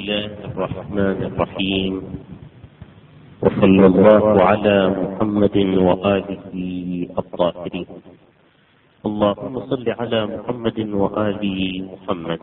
الله الرحمن الرحيم، وصلى الله على محمد وآله الطاهرين. اللهم صل على محمد وآل محمد.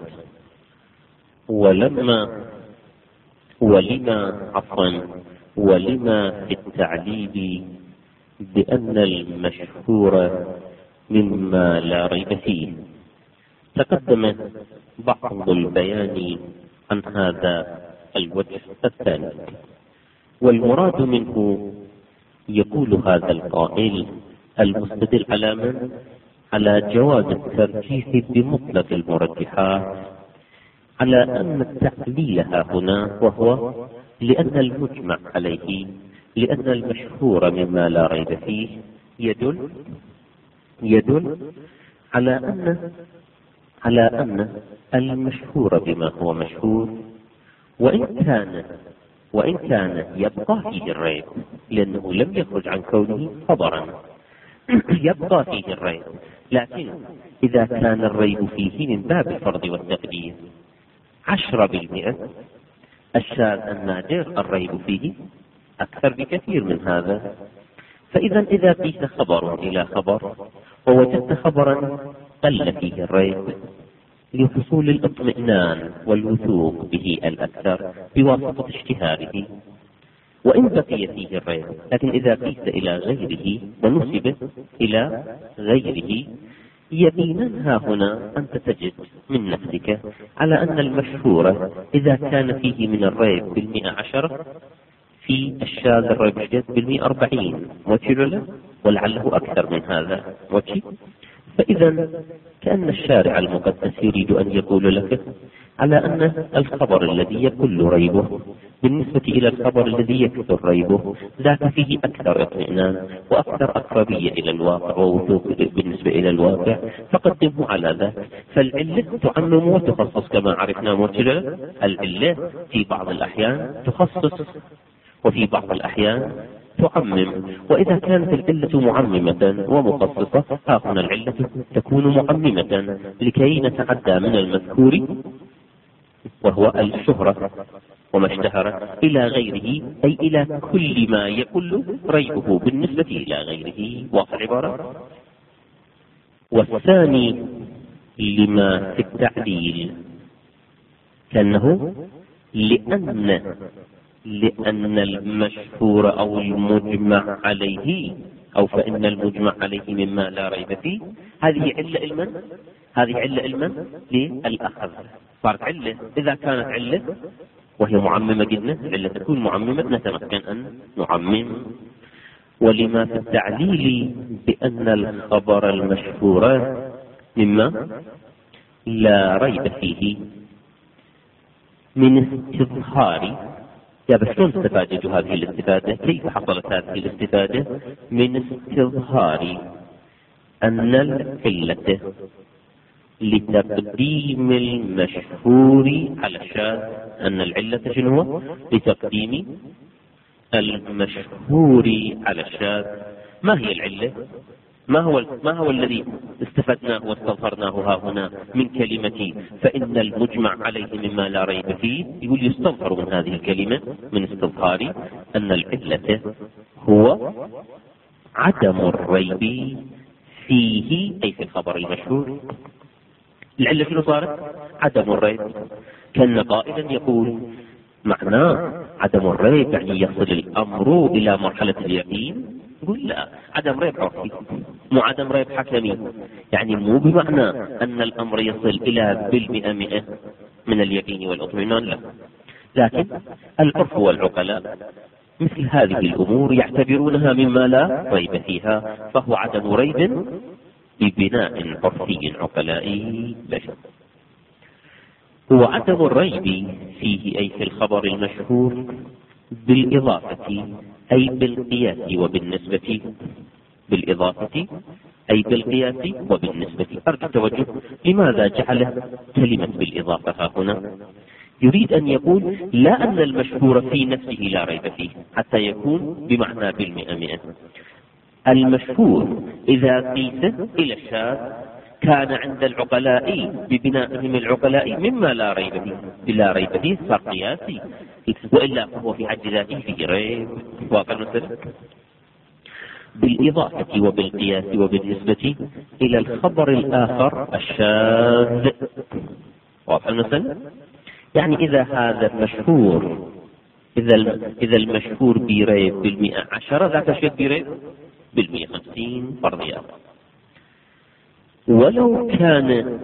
ولما في التعليل بأن المشهور مما لا ريب فيه. تقدم بعض البيان عن هذا الوجه الثاني، والمراد منه يقول هذا القائل المستدل على جواز الترجيح بمطلق المرجحات على أن التعليل ها هنا وهو لأن المجمع عليه، لأن المشهور مما لا ريب فيه يدل على أن المشهور بما هو مشهور، وإن كان يبقى فيه الريب، لأنه لم يخرج عن كونه خبرا، يبقى فيه الريب. لكن إذا كان الريب فيه من باب الفرض والتقدير 10%، الشاذ النادر الريب فيه أكثر بكثير من هذا. فإذا قيس خبر إلى خبر ووجدت خبرا قل فيه الريب لحصول الاطمئنان والوثوق به الأكثر بواسطة اشتهاره، وإن بقي فيه الريب، لكن إذا قيس إلى غيره ونسب إلى غيره، يقينا ها هنا أنت تجد من نفسك على أن المشهور إذا كان فيه من الريب 10، في الشاذ الريب جد 40 وجه، ولعله أكثر من هذا وجه. فإذا كأن الشارع المقدس يريد أن يقول لك على أن الخبر الذي يقل ريبه بالنسبة إلى الخبر الذي يكثر ريبه ذاك فيه أكثر اطمئنان وأكثر أقربية إلى الواقع ووثوق بالنسبة إلى الواقع، فقدمه على ذاك. فالعلة تعمم وتخصص كما عرفنا مرتجلا. العلة في بعض الأحيان تخصص وفي بعض الأحيان تعمم، وإذا كانت العلة معممة ومخصصة ها هنا العلة تكون معممة لكي نتعدى من المذكور وهو الشهرة وما اشتهر إلى غيره، أي إلى كل ما يقل ريبه بالنسبة إلى غيره. واضح العبارة. والثاني لما في التعليل كأنه لأن المشهور أو المجمع عليه، أو فإن المجمع عليه مما لا ريب فيه. هذه علة علما للأخذ. صارت علة. إذا كانت علة وهي معممة جدا، علة تكون معممة، نتمكن أن نعمم. ولما في التعليل بأن الخبر المشهور مما لا ريب فيه من استظهار. بس شلون استفادت هذه الاستفادة؟ كيف حصلت هذه الاستفادة؟ من استظهار أن العلة لتقديم المشهور على الشاذ، أن العلة شنو هو؟ لتقديم المشهور على الشاذ. ما هي العلة؟ ما هو الذي استفدناه واستظهرناه ها هنا من كلمة فإن المجمع عليه مما لا ريب فيه؟ يقول يستظهر من هذه الكلمة من استظهار أن العلة هو عدم الريب فيه، أي في الخبر المشهور. العلة شنو صارت؟ عدم الريب. كان قائلا يقول معناه عدم الريب يعني يصل الأمر إلى مرحلة اليقين. يقول لا، عدم ريب عرفي، مو عدم ريب حكمي. يعني مو بمعنى أن الأمر يصل إلى 100% من اليقين والإطمئنان، لا. لكن العرف والعقلاء مثل هذه الأمور يعتبرونها مما لا ريب فيها، فهو عدم ريب ببناء عرفي عقلائي بشر. هو عدم الريب فيه، أي في الخبر المشهور، بالإضافة أي بالقياس وبالنسبة. بالإضافة أي بالقياس وبالنسبة. أرجو التوجه. لماذا جعل كلمة بالإضافة ها هنا؟ يريد أن يقول لا أن المشهور في نفسه لا ريب فيه حتى يكون بمعنى 100%. المشهور إذا قيس إلى الشاذ كان عند العقلاء ببنائهم العقلاء مما لا ريب فيه، بلا ريب فيه صار قياسي، وإلا فهو في حد ذاته فيه ريب. واضح المسألة؟ بالإضافة وبالقياس وبالنسبة إلى الخبر الآخر الشاذ. واضح المسألة؟ يعني إذا هذا المشهور، إذا المشهور بريب ب110، ذاك الشيء بريب ب150 فرضيات. ولو كان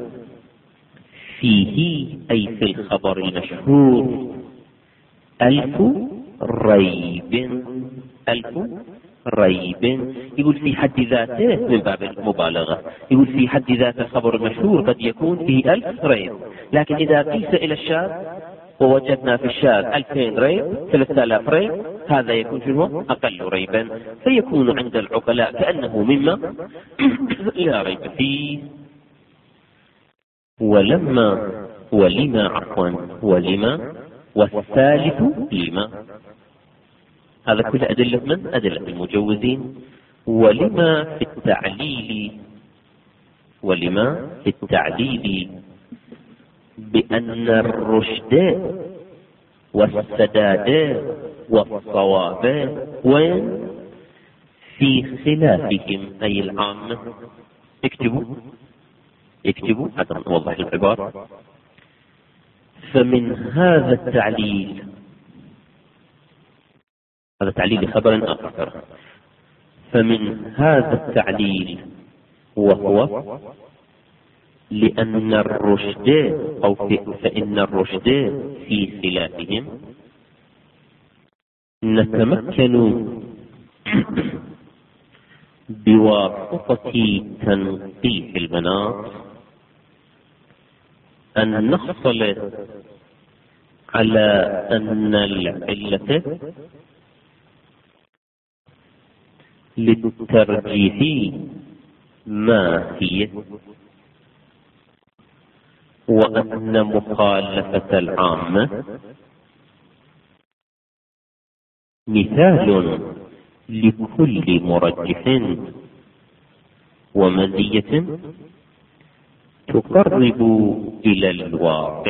فيه أي في الخبر المشهور 1000 ريب، 1000 ريب، يقول في حد ذاته من باب المبالغة، يقول في حد ذاته الخبر المشهور قد يكون فيه 1000 ريب، لكن إذا قيس إلى الشاذ ووجدنا في الشاذ 2000 ريب 3000 ريب، هذا يكون شنو؟ أقل ريبا، فيكون عند العقلاء كأنه مما لا ريب فيه. ولما والثالث لما، هذا كل أدلة من أدلة المجوزين. ولما في التعليل بأن الرشد والسداد والصواب وين في خلافهم أي العامة. اكتبوا حتى نوضح العبارة. فمن هذا التعليل، هذا تعليل خبر آخر، فمن هذا التعليل وهو لأن الرشد فإن الرشد في خلافهم نتمكن بواسطة تنقيح المناط أن نحصل على أن العلة للترجيح ما هي، وأن مخالفة العامة مثال لكل مرجح ومزية تقرب إلى الواقع.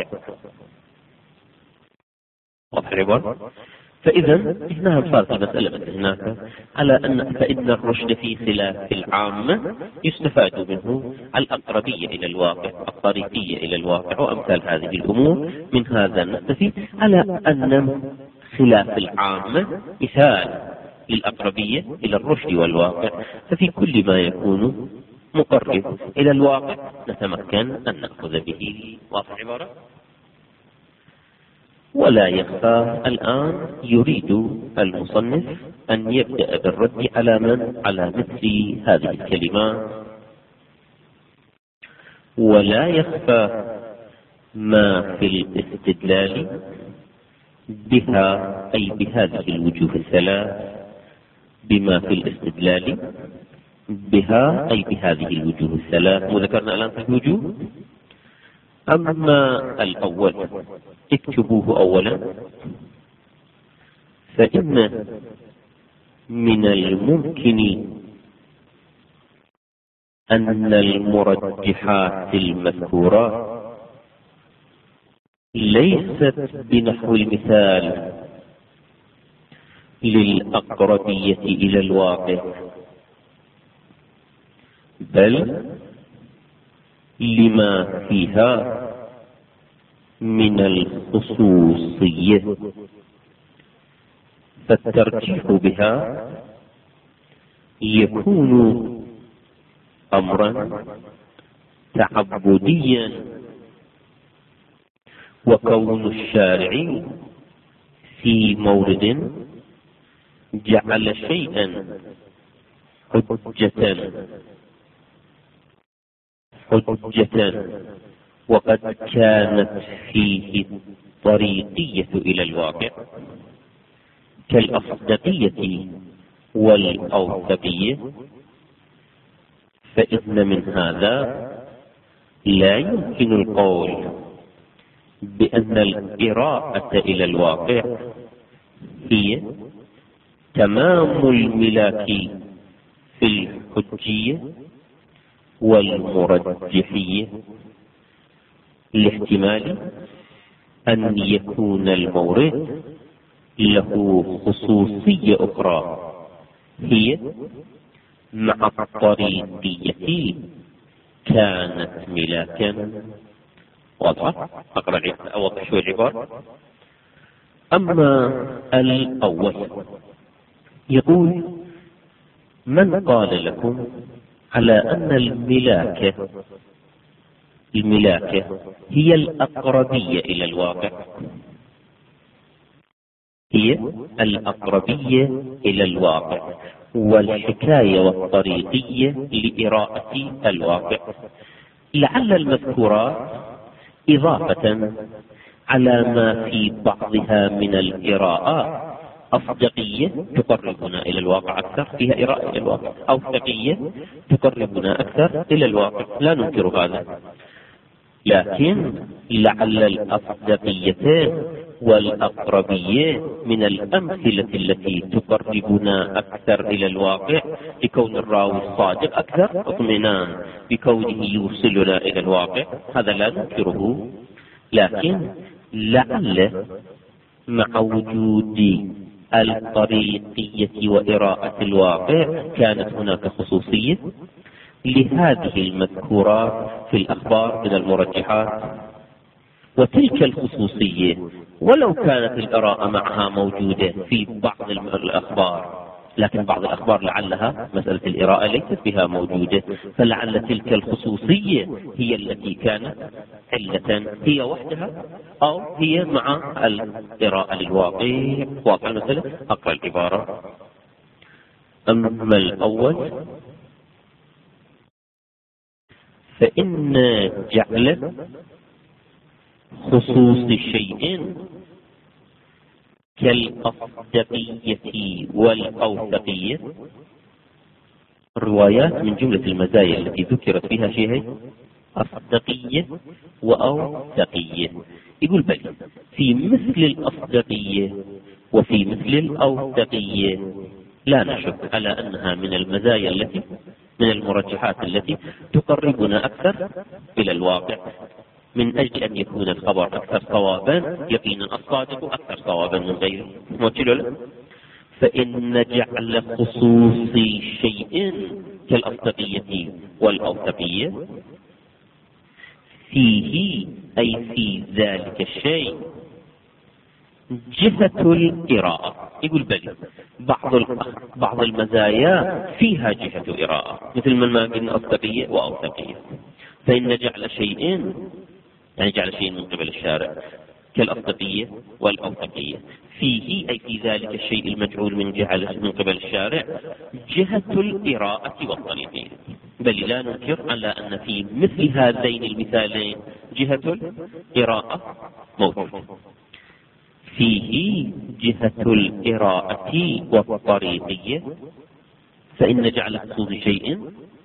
واضح العبارة؟ فإذا هنا صارت المسألة هناك على أن فإن الرشد في خلاف العامة يستفاد منه الأقربية إلى الواقع، الطريقية إلى الواقع، وأمثال هذه الأمور. من هذا نستفيد على أن خلاف العامة مثال للأقربية إلى الرشد والواقع، ففي كل ما يكون مقرب إلى الواقع نتمكن أن نأخذ به. واضح العبارة؟ ولا يخفى الآن يريد المصنف أن يبدأ بالرد على مثل هذه الكلمات. ولا يخفى ما في الاستدلال بها، أي بهذه الوجوه الثلاث، بما في الاستدلال بها أي بهذه الوجوه الثلاث، وذكرنا الآن في الوجوه. أما الأول اكتبوه أولا. فإن من الممكن أن المرجحات المذكورة ليست بنحو المثال للأقربية إلى الواقع، بل لما فيها من الخصوصية، فالترجيح بها يكون أمرا تعبديا، وكون الشارع في مورد جعل شيئا حجة وقد كانت فيه الطريقية إلى الواقع كالأصدقية والأوثقية، فإن من هذا لا يمكن القول بأن القراءة إلى الواقع هي تمام الملاك في الحجية والمرجحية لاحتمال أن يكون المورد له خصوصية أخرى هي مع الطريقية كانت ملاكا. واضح؟ أوضح شوي العبارة. أما الأول يقول: من قال لكم على أن الملاكة هي الأقربية إلى الواقع، هي الأقربية إلى الواقع، والحكاية والطريقية لإراءة الواقع؟ لعل المذكورات إضافة على ما في بعضها من الإراءات أصدقية تقربنا إلى الواقع أكثر، فيها إراءة إلى الواقع، أوثقية تقربنا أكثر إلى الواقع، لا ننكر هذا، لكن لعل الأصدقيتين والأقربية من الأمثلة التي تقربنا أكثر إلى الواقع لكون الراوي الصادق أكثر اطمئنان بكونه يوصلنا إلى الواقع، هذا لا ننكره، لكن لعل مع وجود الطريقية وإراءة الواقع كانت هناك خصوصية لهذه المذكورات في الأخبار من المرجحات، وتلك الخصوصية ولو كانت الإراءة معها موجودة في بعض الأخبار، لكن بعض الأخبار لعلها مسألة الإراءة ليست بها موجودة، فلعل تلك الخصوصية هي التي كانت علة هي وحدها أو هي مع الإراءة للواقع. واقع المسألة. أقرأ العبارة. أما الأول فإن جعل خصوص شيء كالأصدقية والأوثقية الروايات من جملة المزايا التي ذكرت فيها شيء أصدقية وأوثقية. يقول بل في مثل الأصدقية وفي مثل الأوثقية لا نشك على أنها من المزايا التي من المرجحات التي تقربنا أكثر إلى الواقع، من أجل أن يكون الخبر أكثر صوابا، يقينا الصادق أكثر صوابا من غيره. فإن جعل خصوص شيء كالأصدقية والأوثقية فيه أي في ذلك الشيء جهة الإراءة. يقول بل بعض المزايا فيها جهة إراءة، مثل ما قلنا أصدقية وأوثقية. فإن جعل شيء يعني جعل شيء من قبل الشارع كالأصدقية والأوثقية فيه أي في ذلك الشيء المجعول من قبل الشارع جهة الإراءة والطريقية. بل لا ننكر على أن في مثل هذين المثالين جهة الإراءة موجودة، فيه جهة الإراءة والطريقية. فإن جعل خصوص شيء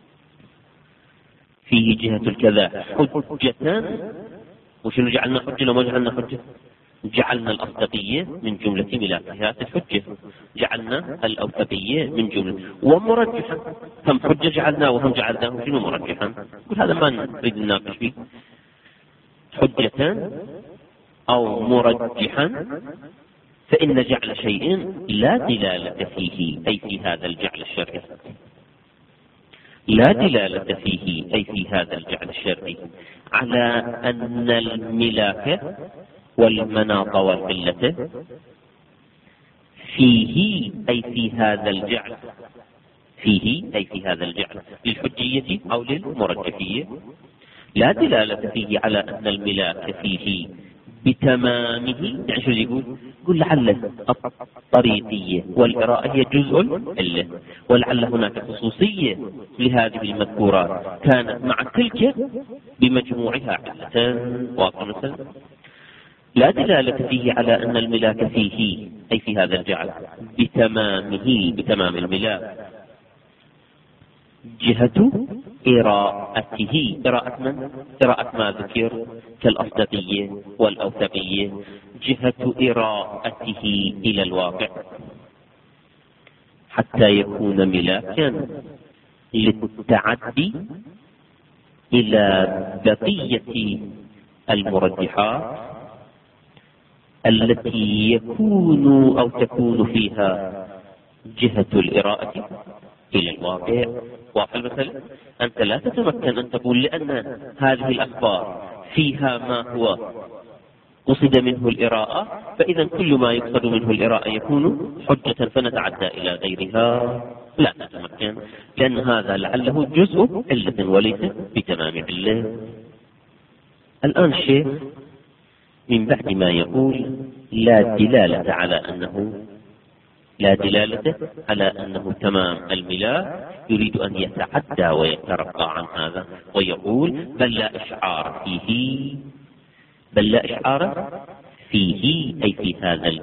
فيه جهة الكذا حجة. وشنو جعلنا حجة لو ما جعلنا حجة؟ جعلنا الأصدقية من جملة ملاكات الحجة، جعلنا الأوثقية من جملة ومرجحا. هم حجة جعلناه وهم جعلناه شنو مرجحا؟ هذا ما نريد نناقش فيه. حجة أو مرجحا. فإن جعل شيء لا دلالة فيه أي في هذا الجعل الشرعي، لا دلالة فيه أي في هذا الجعل الشرعي على أن الملاكة والمناط والقلة فيه أي في هذا الجعل، فيه أي في هذا الجعل للحجية أو للمرجحية. لا دلالة فيه على أن الملاك فيه بتمامه. يعني شو يقول؟ يقول لعل الطريقية والإراءة هي جزء إلا، ولعل هناك خصوصية لهذه المذكورات كانت مع تلك بمجموعها علة. واضح؟ لا دلالة فيه على أن الملاك فيه أي في هذا الجعل بتمامه، بتمام الملاك جهة إراءته. إراءة من؟ إراءة ما ذكر كالأصدقية والأوثقية، جهة إراءته إلى الواقع حتى يكون ملاكا للتعدي إلى بقية المرجحات التي يكون أو تكون فيها جهة الإراءة إلى الواقع. واقع المثل، أنت لا تتمكن أن تقول لأن هذه الأخبار فيها ما هو قصد منه الإراءة، فإذا كل ما يقصد منه الإراءة يكون حجة فنتعدى إلى غيرها. لا تتمكن، لأن هذا لعله جزء علة وليس بتمام علة. الآن الشيخ من بعد ما يقول لا دلالة على أنه تمام الملاك، يريد أن يتعدى ويترقى عن هذا ويقول بل لا إشعار فيه أي في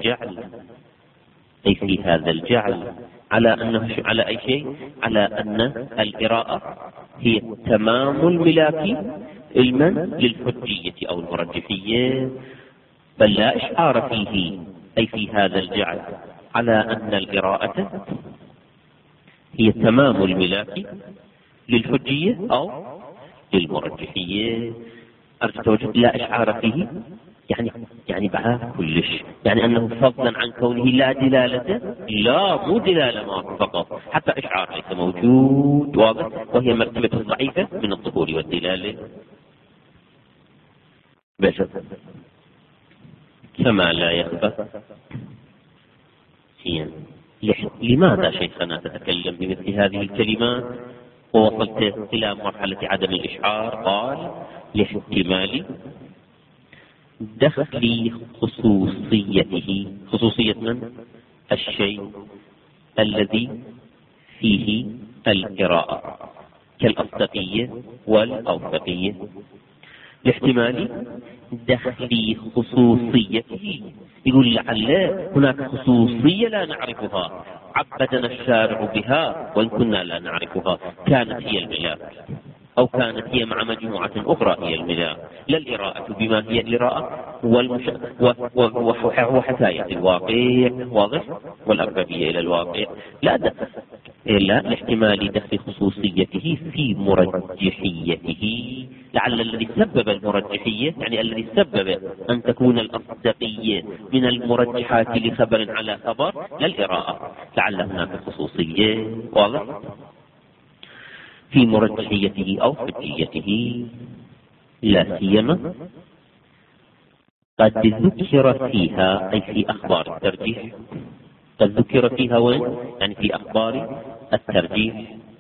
هذا الجعل على أنه على أي شيء، على أن القراءة هي تمام الملاك علما للحجية أو المرجحية. بل لا إشعار فيه أي في هذا الجعل على أن القراءة هي تمام الملاك للحجية أو للمرجحية. أرجو لا إشعار فيه يعني بعد كلش، يعني أنه فضلا عن كونه لا دلالة، لا مو دلالة فقط، حتى إشعار ليس موجود. واضح؟ وهي مرتبة ضعيفة من الظهور والدلالة. بشر كما لا يخفى. لماذا شيخنا تتكلم بمثل هذه الكلمات ووصلت إلى مرحلة عدم الإشعار؟ قال لاحتمال دخل خصوصية من الشيء الذي فيه القراءة كالأصدقية والأوثقية. لاحتمال دخل خصوصيته، يقول لعل هناك خصوصية لا نعرفها عبدنا الشارع بها، وإن كنا لا نعرفها كانت هي الملاك، أو كانت هي مع مجموعة أخرى هي الملاك. لا الإراءة بما هي الإراءة وحكاية الواقع، واضح، والأقربية إلى الواقع. لا لاحتمال دخل خصوصيته في مرجحيته، لعل الذي سبب المرجحية، يعني الذي سبب أن تكون الأصدقية من المرجحات لخبر على خبر لا الإراءة، لعل هناك خصوصية، واضح، في مرجحيته أو حجيته. لا سيما قد ذكر فيها أي في أخبار الترجيح، قد ذكر فيها وين؟ يعني في أخبار الترجيح.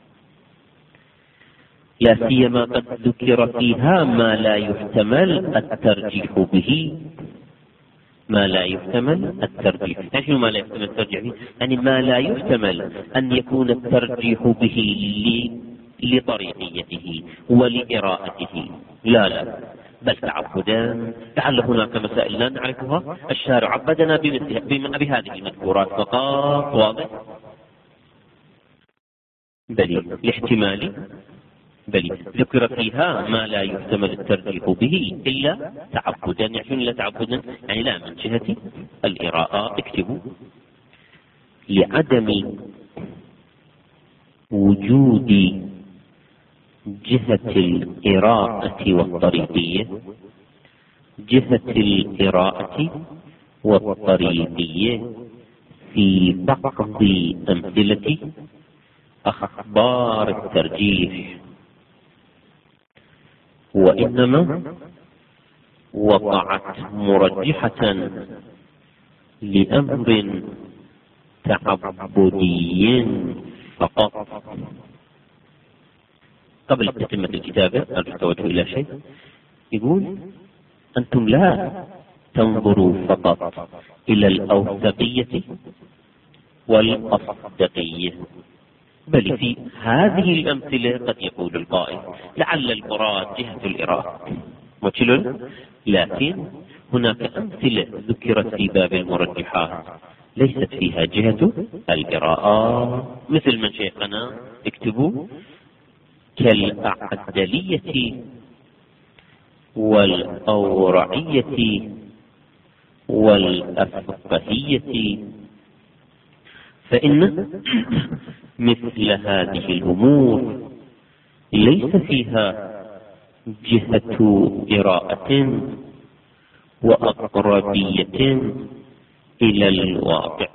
لا سيما قد ذكر فيها ما لا يحتمل الترجيح به. ما لا يحتمل الترجيح، يعني شنو ما لا يحتمل الترجيح به؟ يعني ما لا يحتمل أن يكون الترجيح به لطريقيته ولإراءته، لا بل تعبدا. لعل هناك مسائل لا نعرفها، الشارع عبدنا بهذه المذكورات فقط، واضح. بل لاحتمال ذكر فيها ما لا يحتمل الترجيح به إلا تعبدا. يعني لا تعبدا، يعني لا من جهة الإراءة. اكتبوا لعدم وجود جهة القراءة والطريقية، جهة القراءة والطريقية في بعض أمثلة أخبار الترجيح، وإنما وقعت مرجحة لأمر تعبدي فقط. قبل تتمة الكتابة أرجو التوجه إلى شيء. يقول أنتم لا تنظروا فقط إلى الأوثقية والأصدقية، بل في هذه الأمثلة قد يقول القائل لعل المراد جهة الإراءة مجلل، لكن هناك أمثلة ذكرت في باب المرجحات ليست فيها جهة الإراءة، مثل من شيخنا اكتبوا كالأعدلية والأورعية والأفقهية، فإن مثل هذه الأمور ليس فيها جهة إراءة وأقربية إلى الواقع.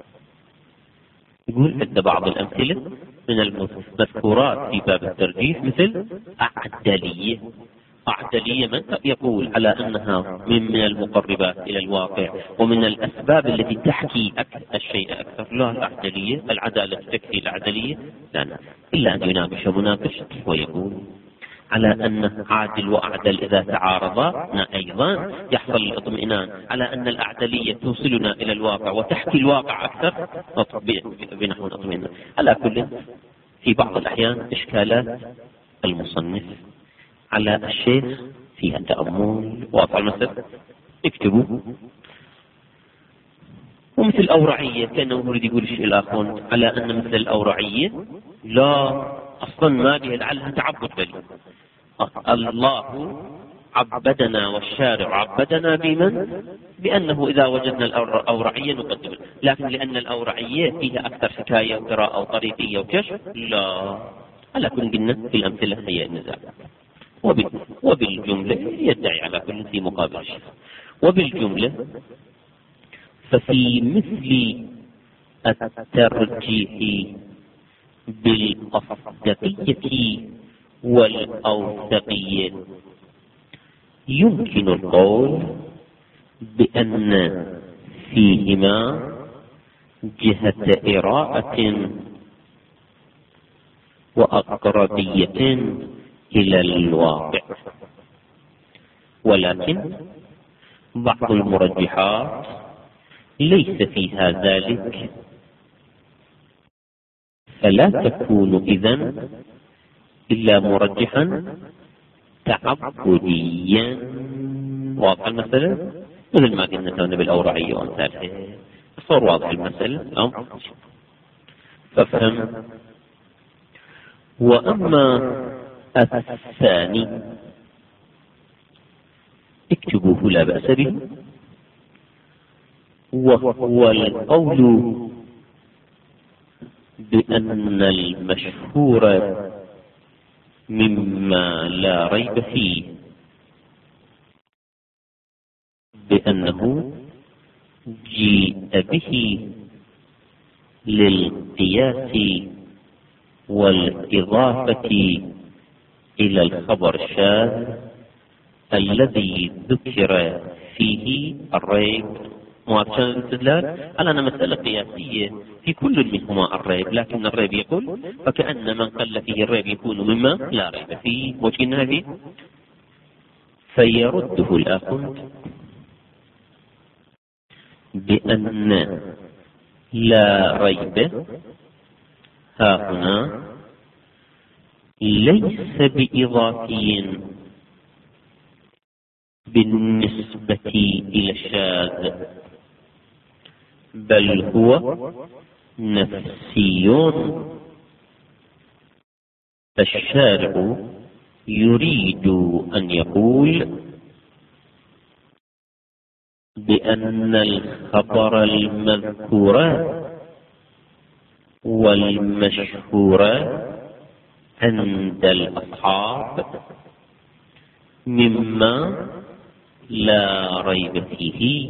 يقول عند بعض الأمثلة من المذكورات في باب الترجيح مثل أعدلية. أعدلية من يقول على أنها من المقربات إلى الواقع ومن الأسباب التي تحكي الشيء أكثر. لا، الأعدلية العدالة تكفي الأعدلية لا، إلا أن يناقش مناقش ويقول على أن عادل وأعدل إذا تعارضا أيضا يحصل الاطمئنان على أن الأعدلية توصلنا إلى الواقع وتحكي الواقع أكثر بنحو الاطمئنان. على كل في بعض الأحيان إشكالات المصنف على الشيخ فيها تأمل واضح المسألة اكتبوا. ومثل الأورعية كأنه يريد يقول الشيء الآخر على أن مثل الأورعية لا أصلا ما بها لعلها تعبد بل الله عبدنا والشارع عبدنا بمن؟ بأنه إذا وجدنا الأورعية نقدم، لكن لأن الأورعية فيها أكثر حكاية وقراءة وطريقية وكشف لا. على كل قلنا في الأمثلة هي النزاع. وبالجملة يدعي على كل في مقابل الشيء. وبالجملة ففي مثل الترجيح بالأصدقية والأوثقية يمكن القول بأن فيهما جهة إراءة وأقربية إلى الواقع، ولكن بعض المرجحات ليس فيها ذلك، فلا تكون إذن إلا مرجحا تعبديا. واضح المسألة؟ مثل ما قلنا بالأورعية وأمثالها صار واضح المسألة. فافهم. وأما الثاني اكتبوه لا بأس به، وهو القول بأن المشهور مما لا ريب فيه بأنه جيء به للقياس والإضافة إلى الخبر الشاذ الذي ذكر فيه الريب. وعشان الاستدلال على أن مسألة قياسية في كل منهما الريب، لكن الريب يقول فكأن من قل فيه الريب يكون مما لا ريب فيه وجهنا فيه، فيرده الآخر بأن لا ريب ها هنا ليس بإضافي بالنسبة إلى الشاذ، بل هو نفسي. الشارع يريد أن يقول بأن الخبر المذكور والمشهور عند الأصحاب مما لا ريب فيه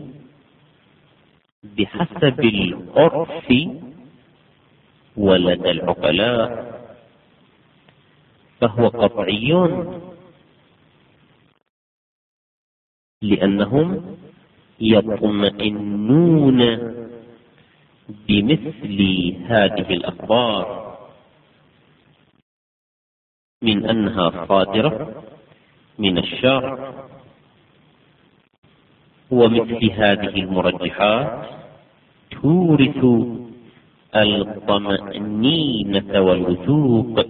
بحسب العرف ولدى العقلاء، فهو قطعي لأنهم يطمئنون بمثل هذه الأخبار من أنها صادرة من الشرع. ومثل هذه المرجحات تورث الطمأنينة والوثوق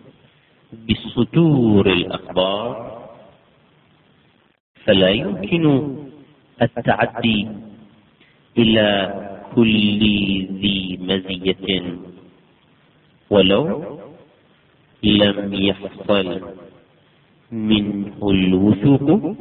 بصدور الأخبار، فلا يمكن التعدي إلى كل ذي مزية ولو لم يحصل منه الوثوق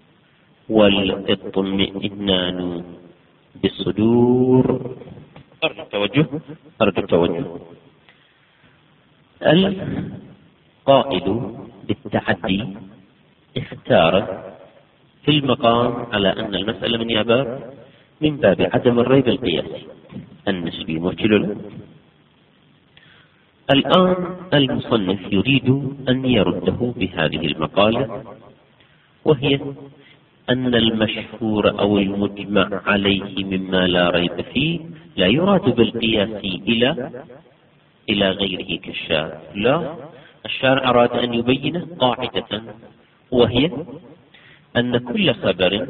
والاطمئنان بالصدور. أرجو التوجه. القائل بالتعدي اختار في المقام على أن المسألة من باب عدم الريب القياسي النسبي موكل له. الآن المصنف يريد أن يرده بهذه المقالة، وهي أن المشهور أو المجمع عليه مما لا ريب فيه لا يراد بالقياس إلى غيره كالشاذ، لا، الشارع أراد أن يبين قاعدة، وهي أن كل خبر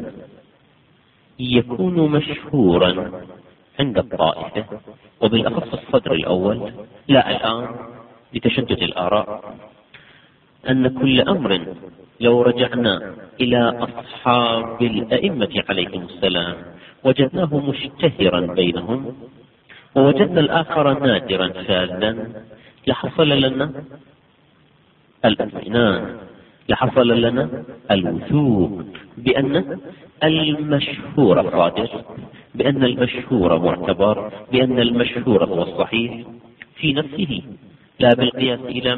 يكون مشهورا عند الطائفة، وبالأخص الصدر الأول، لا الآن لتشدد الآراء، أن كل أمر لو رجعنا إلى أصحاب الأئمة عليهم السلام وجدناه مشتهرا بينهم، ووجدنا الآخر نادرا شاذا، لحصل لنا الاطمئنان، لحصل لنا الوثوق بأن المشهور صادر، بأن المشهور معتبر، بأن المشهور هو الصحيح في نفسه، لا بالقياس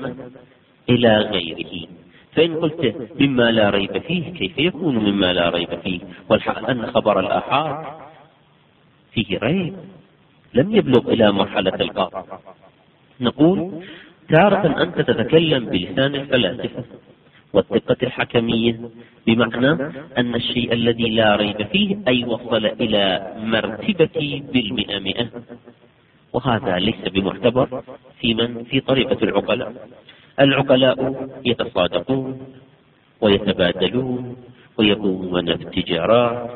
إلى غيره. فإن قلت مما لا ريب فيه، كيف يكون مما لا ريب فيه والحق أن خبر الآحاد فيه ريب لم يبلغ إلى مرحلة القطع؟ نقول تارة أنت تتكلم بلسان الفلاسفة والدقة الحكمية، بمعنى أن الشيء الذي لا ريب فيه أي وصل إلى مرتبة بالمئة مئة، وهذا ليس بمعتبر في طريقة العقلاء. العقلاء يتصادقون ويتبادلون ويقومون بالتجارات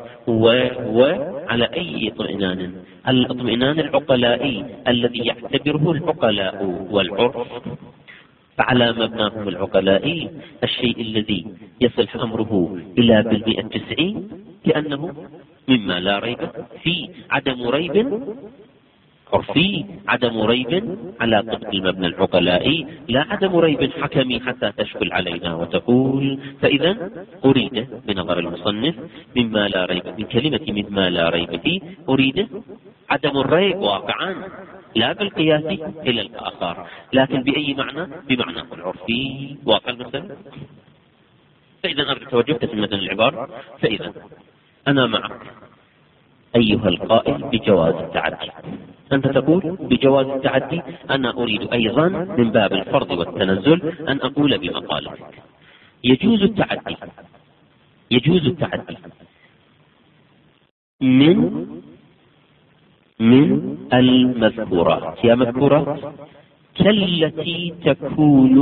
وعلى أي اطمئنان، الاطمئنان العقلائي الذي يعتبره العقلاء والعرف، فعلى مبناهم العقلائي الشيء الذي يصل أمره إلى بالمئة 90 لأنه مما لا ريب فيه، عدم ريب عرفي، عدم ريب على طبق المبنى العقلائي، لا عدم ريب حكمي حتى تشكل علينا وتقول. فإذا أريد بنظر المصنف مما لا ريب، من كلمة مما لا ريب فيه أريد عدم الريب واقعا، لا بالقياس إلى الآخر، لكن بأي معنى؟ بمعنى العرفي واقع المسألة. فإذا توجهت في مثل العبارة، فإذا أنا معك أيها القائل بجواز التعدي، أنت تقول بجواز التعدي، أنا أريد أيضا من باب الفرض والتنزل أن أقول بمقالتك يجوز التعدي من المذكورات، يا مذكورات كالتي تكون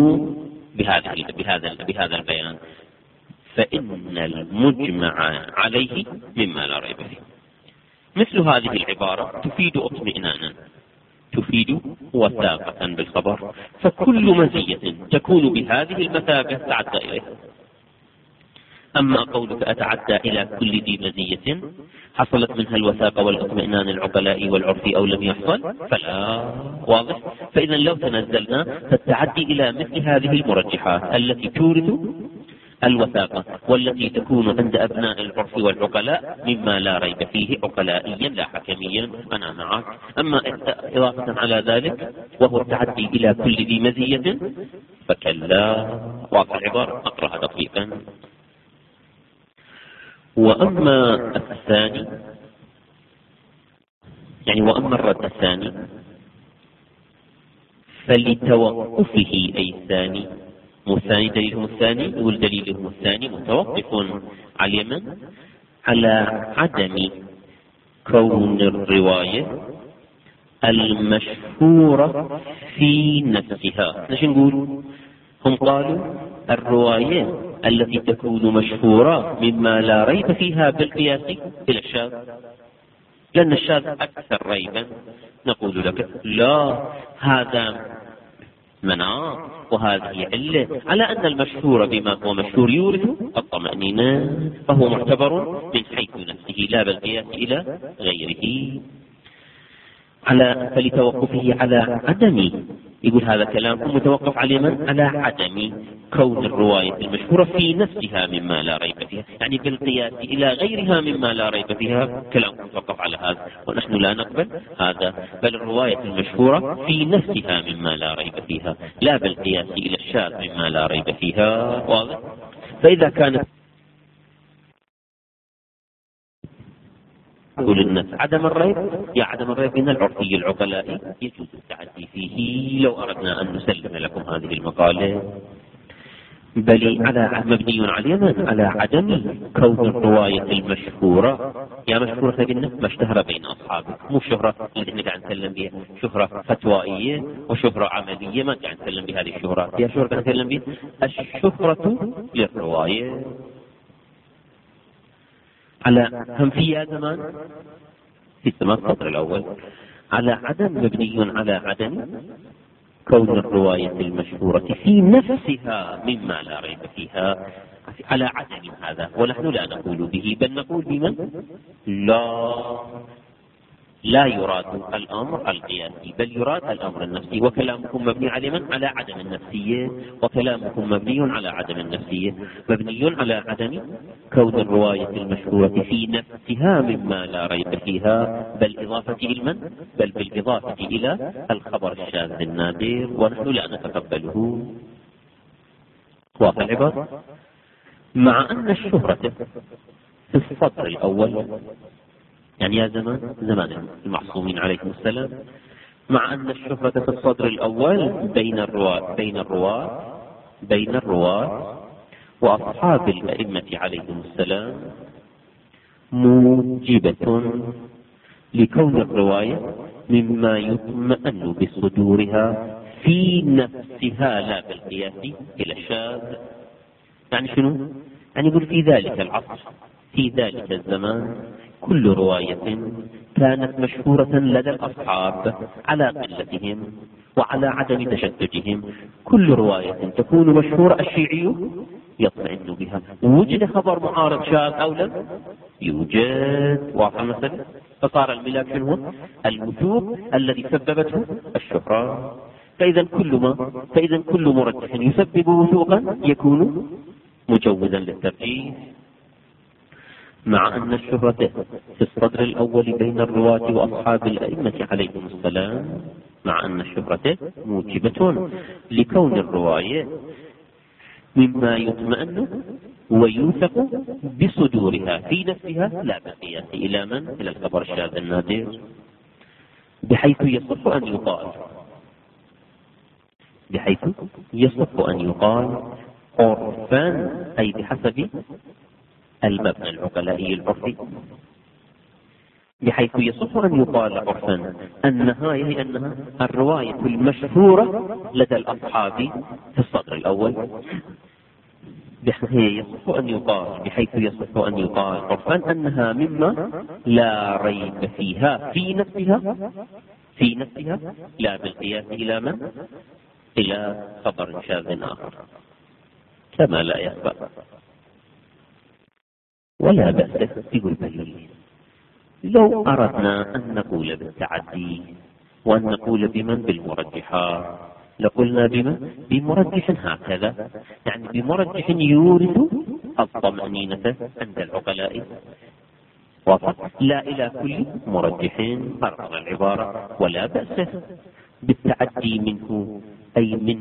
بهذا البيان، فإن المجمع عليه مما لا ريب فيه. مثل هذه العبارة تفيد اطمئنانا، تفيد وثاقة بالخبر، فكل مزية تكون بهذه المثابة تعدى إليها. أما قولك أتعدى إلى كل ذي مزية حصلت منها الوثاقة والاطمئنان العقلائي والعرفي أو لم يحصل فلا، واضح. فإذا لو تنزلنا فالتعدي إلى مثل هذه المرجحات التي تورث الوثاقة والتي تكون عند أبناء العرف والعقلاء مما لا ريب فيه عقلائيا لا حكميا، أنا معك. أما إضافة على ذلك وهو التعدي إلى كل ذي مزية فكلا، واقع العبارة أقرأها دقيقا. وأما الثاني، يعني وأما الرد الثاني فلتوقفه، أي الثاني والثاني دليلهم الثاني، يقول دليلهم الثاني متوقف على اليمن على عدم كون الرواية المشهورة في نفسها. ايش نقول؟ هم قالوا الرواية التي تكون مشهورة مما لا ريب فيها بالقياس إلى الشاذ، لأن الشاذ أكثر ريبا. نقول لك لا، هذا مناط وهذه علة على أن المشهور بما هو مشهور يورث الطمأنينة، فهو معتبر من حيث نفسه لا بالقياس إلى غيره. فلتوقفه على عدم، يقول هذا كلام متوقف على من؟ على عدم كون الرواية المشهورة في نفسها مما لا ريب فيها، يعني بالقياس إلى غيرها مما لا ريب فيها، كلام متوقف على هذا، ونحن لا نقبل هذا، بل الرواية المشهورة في نفسها مما لا ريب فيها، لا بالقياس إلى الشاذ مما لا ريب فيها، واضح. فإذا كانت يقول الناس عدم الريب، يا عدم الريب من العرفي العقلائي يجوز التعدي فيه لو أردنا أن نسلم لكم هذه المقالة، بل على مبني على من؟ على عدم كون الرواية المشهورة، يا مشهورة قلنا ما اشتهر بين أصحابه، مو شهرة اللي احنا قاعد نتكلم بها شهرة فتوائية وشهرة عملية، ما قاعد نتكلم بهذه الشهرات، هي شهرة قاعد نتكلم بها الشهرة للرواية على هم في زمان في السطر الأول على عدم مبني على عدم كون الرواية المشهورة في نفسها مما لا ريب فيها، على عدم هذا، ونحن لا نقول به بل نقول بمن؟ لا يراد الأمر القياسي بل يراد الأمر النفسي، وكلامكم مبني على من؟ على عدم النفسية، وكلامكم مبني على عدم النفسية، مبني على عدم كون الرواية المشهورة في نفسها مما لا ريب فيها، بالإضافة إلى من؟ بل بالإضافة إلى الخبر الشاذ النادر، ونحن لا نتقبله. واضح العبارة؟ مع أن الشهرة في السطر الأول، يعني يا زمان المعصومين عليكم السلام، مع أن الشهرة في الصدر الأول بين الرواة وأصحاب الأئمة عليهم السلام موجبة لكون الرواية مما يطمئن بصدورها في نفسها لا بالقياس إلى الشاذ. يعني شنو؟ يعني يقول في ذلك العصر في ذلك الزمان كل رواية كانت مشهورة لدى الأصحاب على قلتهم وعلى عدم تشددهم، كل رواية تكون مشهورة الشيعي يطمئن بها، وجد خبر معارض شاذ أو لم يوجد. واضح مثلا؟ فصار الملاك شنو؟ الوثوق الذي سببته الشهرة. فإذا كل مرجح يسبب وثوقا يكون مجوزا للترجيح. مع أن الشهرة في الصدر الأول بين الرواة وأصحاب الأئمة عليهم السلام، مع أن الشهرة موجبة لكون الرواية مما يطمئن ويوثق بصدورها في نفسها لا بالقياس إلى من؟ إلى الخبر الشاذ النادر، بحيث يصح أن يقال عرفا، أي بحسب المبنى العقلائي العرفي، بحيث يصح أن يقال عرفا أنها الرواية المشهورة لدى الأصحاب في الصدر الأول، بحيث يصح أن يقال عرفا أنها مما لا ريب فيها في نفسها لا بالقياس إلى من؟ إلى خبر شاذ آخر، كما لا يخبر. ولا بأس يقول بلي لو أردنا أن نقول بالتعدي وأن نقول بمن؟ بالمرجحات، لقلنا بمن؟ بمرجح هكذا، يعني بمرجح يورث الطمأنينة عند العقلاء، لا إلى كل مرجح أرغم العبارة. ولا بأس بالتعدي منه أي من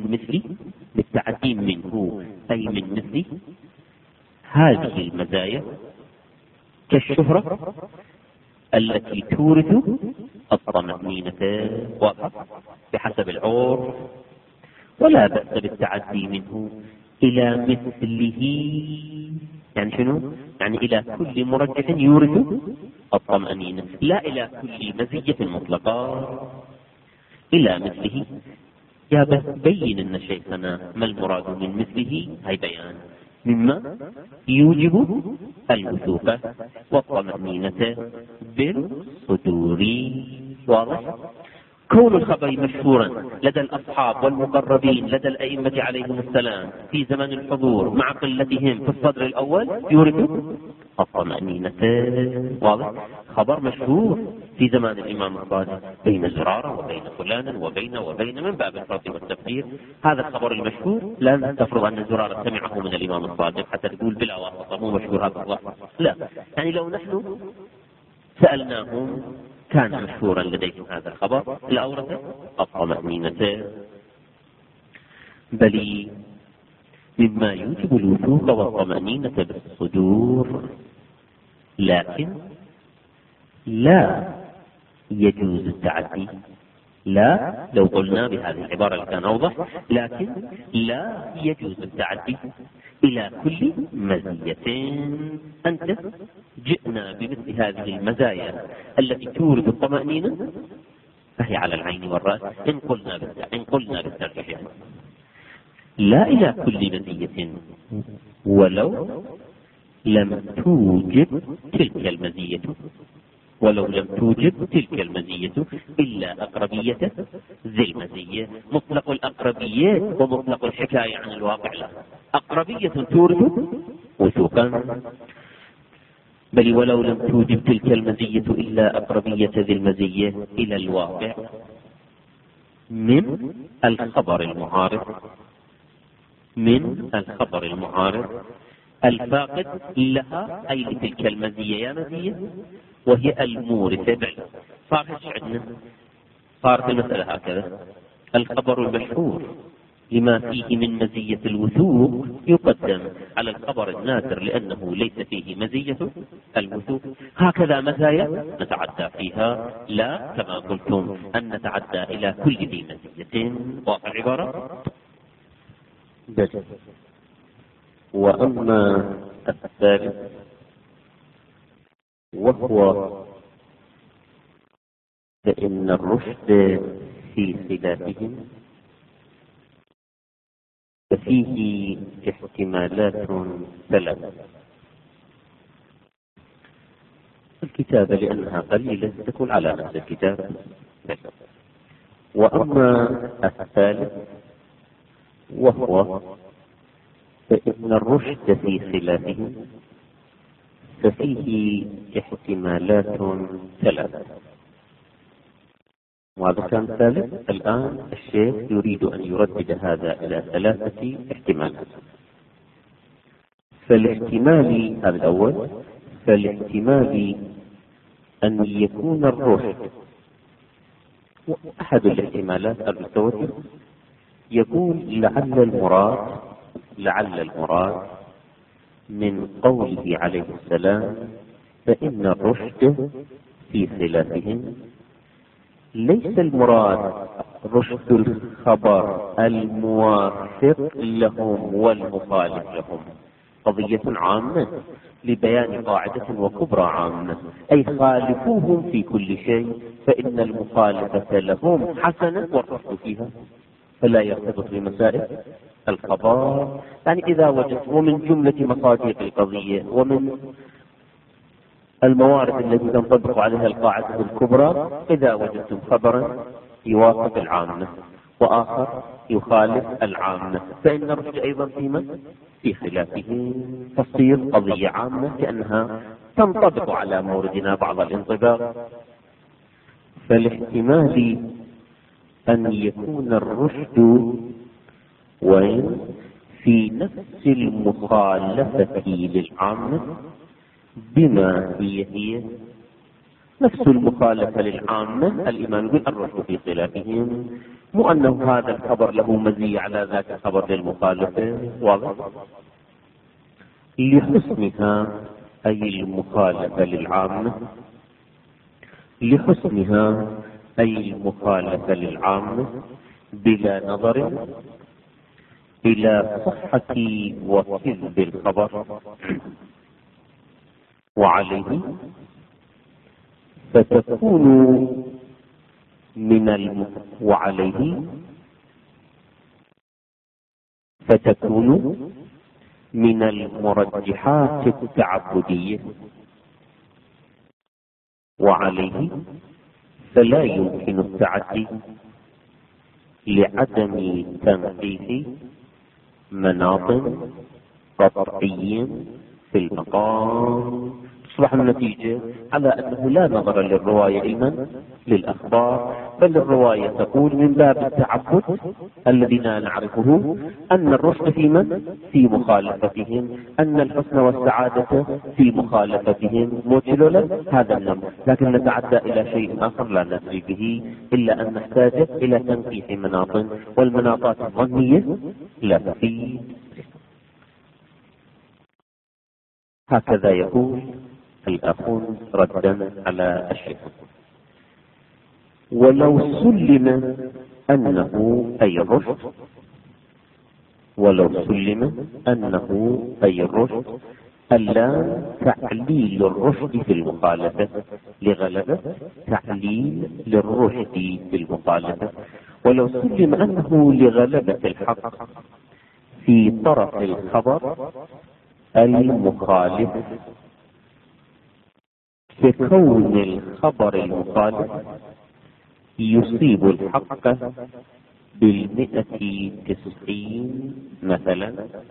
مثل هذه المزايا كالشهرة التي تورث الطمأنينة بحسب العرف. ولا بأس بالتعدي منه إلى مثله، يعني شنو؟ يعني إلى كل مرجح يورث الطمأنينة، لا إلى كل مزية مطلقة، إلى مثله. يا بين لنا شيخنا ما المراد من مثله؟ هاي بيان مما يوجب الوثوق والطمأنينة بالصدور. واضح؟ كون الخبر مشهورا لدى الأصحاب والمقربين لدى الأئمة عليهم السلام في زمن الحضور مع قلتهم في الصدر الأول يورث الطمأنينة. واضح؟ خبر مشهور في زمان الإمام الصادق بين زرارة وبين فلان وبين من باب الفرض والتفسير، هذا الخبر المشهور لا تفرض أن زرارة سمعه من الإمام الصادق حتى تقول بلا واسطة مو مشهور هذا الخبر، لا. يعني لو نحن سألناهم كان مشهورا لديكم هذا الخبر لأورث الطمأنينة. بل مما يوجب الوثوق والطمأنينة بالصدور، لكن لا يجوز التعدي. لا، لو قلنا بهذه العبارة لكان أوضح، لكن لا يجوز التعدي إلى كل مزية. أنت جئنا بمثل هذه المزايا التي تورد الطمأنينة فهي على العين والرأس إن قلنا بالترجيح، لا إلى كل مزية ولو لم توجب تلك المزية، إلا أقربية ذي المزية. مطلق الأقربيات ومطلق الحكاية عن الواقع لا. أقربية تورد وثوقا، بل ولو لم توجب تلك المزية إلا أقربية ذي المزية إلى الواقع من الخبر المعارض الفاقد لها، أي لتلك المزية يا مزية، وهي المورثة. صارت المسألة هكذا. الخبر المشهور لما فيه من مزية الوثوق يقدم على الخبر النادر لأنه ليس فيه مزية الوثوق. هكذا مزايا نتعدى فيها، لا كما قلتم أن نتعدى إلى كل ذي مزية. واضح العبارة؟ وأما الثالث وهو فإن الرشد في خلافهم ففيه احتمالات ثلاث. الكتابة لأنها قليلة تكون على نفس الكتاب. وأما الثالث وهو فإن الرشد في خلافهم ففيه احتمالات ثلاث. وهذا كان ثالث. الآن الشيخ يريد أن يردد هذا إلى ثلاثة احتمالات. فالاحتمال هذا الأول، فالاحتمال أن يكون الرشد، أحد الاحتمالات المتوسط يكون لعل المراد من قوله عليه السلام فإن الرشد في خلافهم ليس المراد رشد الخبر الموافق لهم والمخالف لهم، قضية عامة لبيان قاعدة وكبرى عامة، أي خالفوهم في كل شيء فإن المخالفة لهم حسنة والرشد فيها، فلا يرتبط بمسائل الخبر. يعني إذا وجدت، ومن جملة مصادق القضية ومن الموارد التي تنطبق عليها القاعدة الكبرى، إذا وجدتم خبرا يوافق العامة وآخر يخالف العامة فإن الرشد أيضا في خلافه، تصير قضية عامة كأنها تنطبق على موردنا بعض الانطباق. فالاحتمال أن يكون الرشد وين في نفس المخالفة للعامة بما هي نفس المخالفة للعامة. الإمام يقول الرشد في خلافهم، مو أنه هذا الخبر له مزية على ذاك الخبر للمخالفة، واضح، لحسنها أي المخالفة للعامة، لحسنها أي المخالفة للعامة بلا نظر إلى صحة وكذب الخبر، وعليه فتكون من المرجحات التعبدية، وعليه فلا يمكن التعدي لعدم تنقيح مناط قطعي في المقام. تصبح النتيجة على أنه لا نظر للرواية إلما للأخبار، بل الرواية تقول من باب التعبد الذين نعرفه أن الرشد في مخالفتهم، أن الحسن والسعادة في مخالفتهم، موتشلولا هذا النمط. لكن نتعدى إلى شيء آخر لا ندري به إلا أن نحتاج إلى تنقيح مناط، والمناطات الظنية لا تفيد. هكذا يقول الأخ ردا على الشيخ: ولو سلم أنه أي الرشد، ولو سلم أنه أي الرشد اللام تعليل الرشد في المخالفة لغلبة تعليل للرشد في المخالفة، ولو سلم أنه لغلبة الحق في طرف الخبر المخالف، فكون الخبر المخالف يصيب الحق 190 مثلا.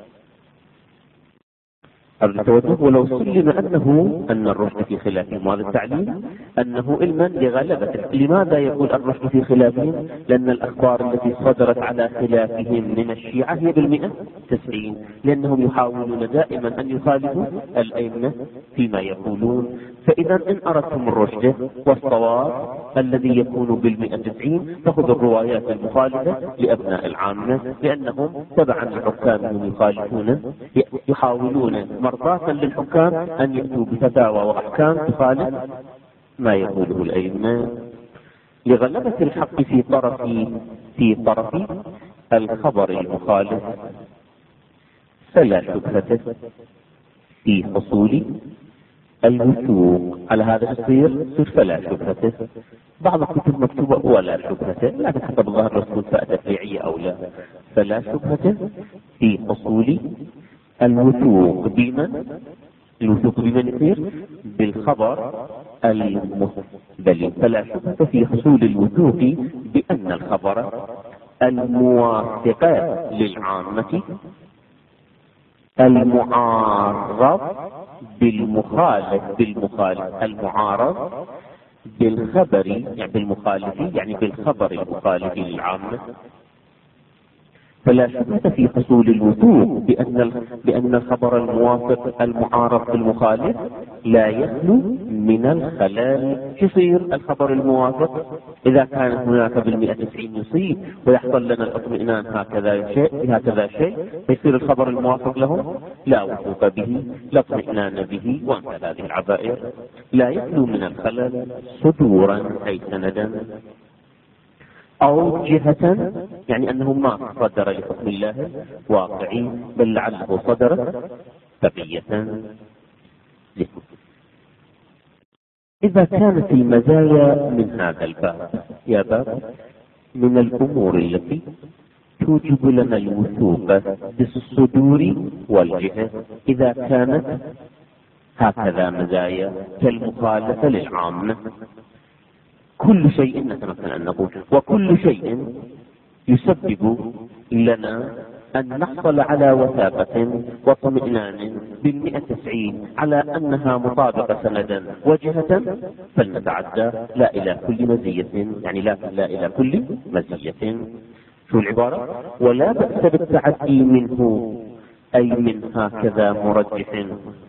ولو سلم أن الرشد في خلافهم، هذا التعليل أنه علما لغلبة. لماذا يقول الرشد في خلافهم؟ لأن الأخبار التي صدرت على خلافهم من الشيعة هي 190، لأنهم يحاولون دائما أن يخالفوا الأئمة فيما يقولون. فإذا إن أردتم الرشد والصواب الذي يكون 190 فخذوا الروايات المخالفة لأبناء العامة، لأنهم تبعا لحكامهم يحاولون مرضاة للحكام أن يأتوا بفتاوى وأحكام تخالف ما يقوله الأئمة. لغلبة الحق في طرف الخبر المخالف فلا شبهة في حصول الوثوق. على هذا يصير فلا شبهة. بعض الكتب مكتوبة ولا شبهة، لكن حسب الظاهر رسول فائدة تفريعية أو لا. فلا شبهة في حصول الوثوق الوثوق بمن يصير؟ بالخبر المستدل. فلا شبهة في حصول الوثوق بأن الخبر الموافق للعامة المعارض بالمخالف المعارض بالخبر يعني بالمخالف يعني بالخبر المخالف للعامة. فلا شبهة في حصول الوثوق بأن الخبر الموافق المعارض بالمخالف لا يخلو من الخلال. يصير الخبر الموافق إذا كان هناك 190 يصيب ويحصل لنا الاطمئنان هكذا شيء، فيصير الخبر الموافق له لا وثوق به لا اطمئنان به، وانت هذه العبائر لا يخلو من الخلل صدورا أي سندا أو جهة، يعني أنه ما صدر لحكم الله واقعي بل لعله صدر بقية له. إذا كانت المزايا من هذا الباب يا باب من الأمور التي توجب لنا الوثوق بالصدور والجهة، إذا كانت هكذا مزايا كالمخالفة للعامة، كل شيء نتمكن أن نقول وكل شيء يسبب لنا أن نحصل على وثاقة واطمئنان 190 على أنها مطابقة سندا وجهة، فلنتعدى لا إلى كل مزية، يعني لا إلى كل مزية. شو العبارة؟ ولا بأس بالتعدي منه أي من هكذا مرجح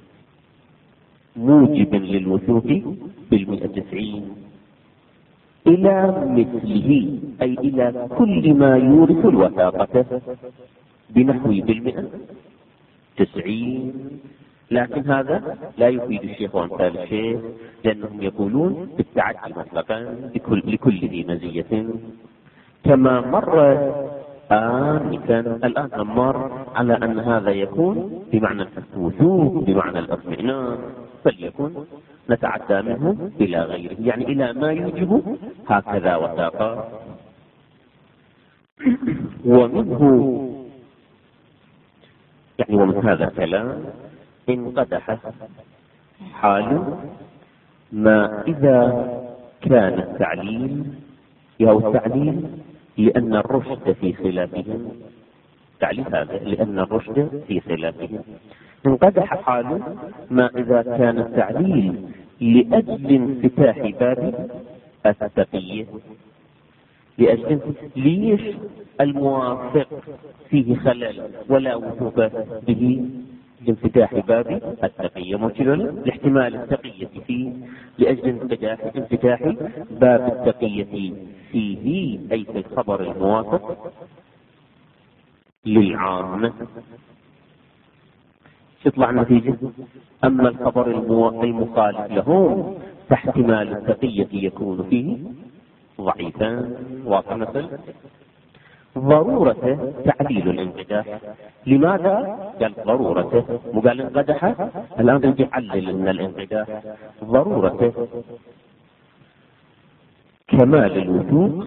موجب للوثوق 190 إلى مثله أي إلى كل ما يورث الوثاقة بنحو 190. لكن هذا لا يفيد الشيخ وأمثال الشيخ، لأنهم يقولون بالتعدي مطلقا لكل ذي مزية كما مر آنفا. الآن نمر على أن هذا يكون بمعنى الوثوق بمعنى الاطمئنان، فليكن نتعدى منه إلى غيره، يعني إلى ما يوجب هكذا وثاقا. ومن هذا الكلام انقدح حال ما إذا كان التعليل لأن الرشد في خلافهم، تعليل هذا لأن الرشد في خلافهم. انقدح حال ما إذا كان التعليل لأجل انفتاح باب التقية، لأجل ليش الموافق فيه خلل ولا وثوق به لانفتاح باب التقية، موجود لاحتمال التقية فيه، لأجل انفتاح باب التقية فيه أي في الخبر الموافق للعامة. تطلع النتيجة. أما الخبر المخالف له فاحتمال التقية يكون فيه ضعيفا. واضح مثل ضرورة تعديل الانقداح. لماذا؟ قال ضرورته، مو قال انقدح. الآن بدي يعلل من الانقداح. ضرورته كمال الوثوق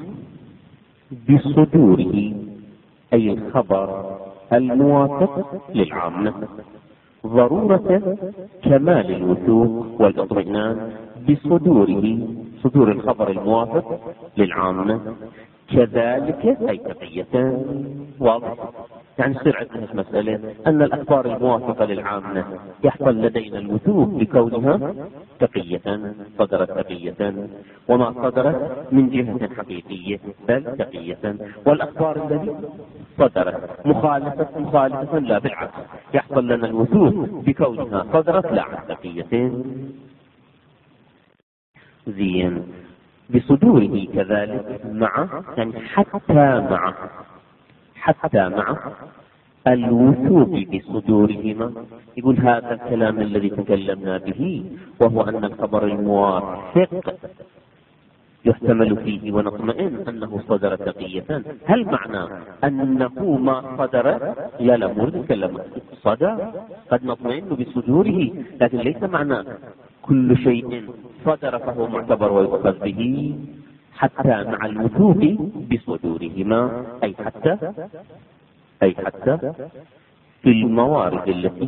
بصدوره، أي الخبر الموافق للعامة. ضرورة كمال الوثوق والاطمئنان بصدوره، صدور الخبر الموافق للعامة. كذلك أي تقية. واضح؟ يعني يصير عندنا مسألة أن الأخبار الموافقة للعامة يحصل لدينا الوثوق بكونها تقية، صدرت تقية، وما صدرت من جهة حقيقية بل تقية. والأخبار التي صدرت مخالفة لا، بالعكس يحصل لنا الوثوق بكونها صدرت لا عن تقية. زين. بصدوره كذلك مع، يعني حتى مع الوثوق بصدورهما. يقول هذا الكلام الذي تكلمنا به، وهو أن الخبر الموافق يحتمل فيه ونطمئن أنه صدر تقية. هل معنى أنه ما صدر؟ لا مو نتكلم صدر، قد نطمئن بصدوره، لكن ليس معنى كل شيء صدر فهو معتبر ويؤخذ به. حتى مع الوثوق بصدورهما، أي حتى في الموارد التي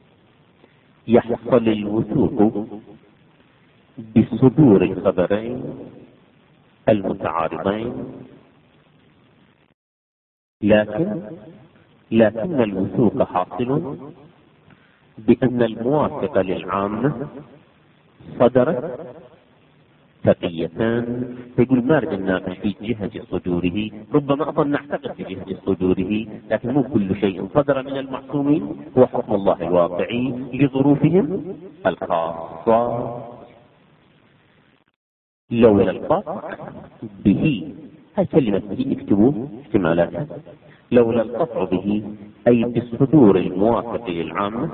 يحصل الوثوق بصدور الخبرين المتعارضين، لكن الوثوق حاصل بأن الموافق للعامة صدرت تقيتان. فيقول ما رد الناقش في جهة صدوره، ربما أظن نعتقد في جهة صدوره، لكن مو كل شيء صدر من المعصومين هو حكم الله الواقعي لظروفهم الخاصة. لولا القطع به، هاي كلمة به اكتبوا احتمالاتها. لولا القطع به أي بالصدور الموافق للعامة،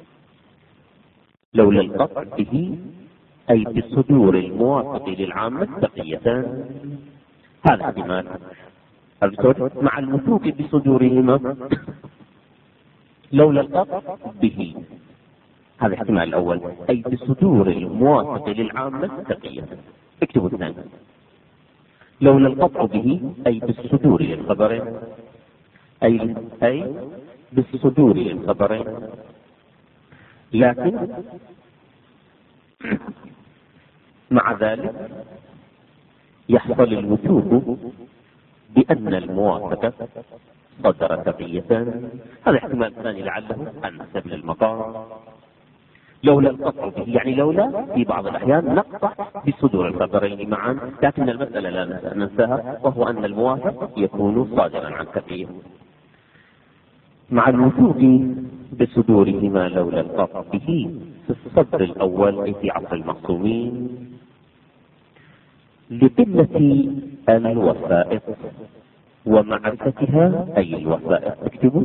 لولا القطع به أي بالصدور الموافق للعامة تقيتان. هذا احتمال. مع الوثوق بصدورهما لولا القطع به، هذا الاحتمال الأول، أي بالصدور الموافق للعامة تقيتان. اكتبوا الثاني. لولا القطع به أي بالصدور للخبرين، أي بالصدور للخبرين، لكن مع ذلك يحصل الوثوق بأن الموافقة صدر تقيتان. هذا احتمال ثاني لعله أنسب للمقام. لولا القطع به يعني لولا في بعض الأحيان نقطع بصدور الخبرين معا، لكن المسألة لا ننساها، وهو أن الموافق يكون صادرا عن تقية. مع الوثوق بصدورهما لولا القطع به في الصدر الأول أي في عصر المعصومين لقلة الوثائق ومعرفتها، أي الوثائق اكتبوا،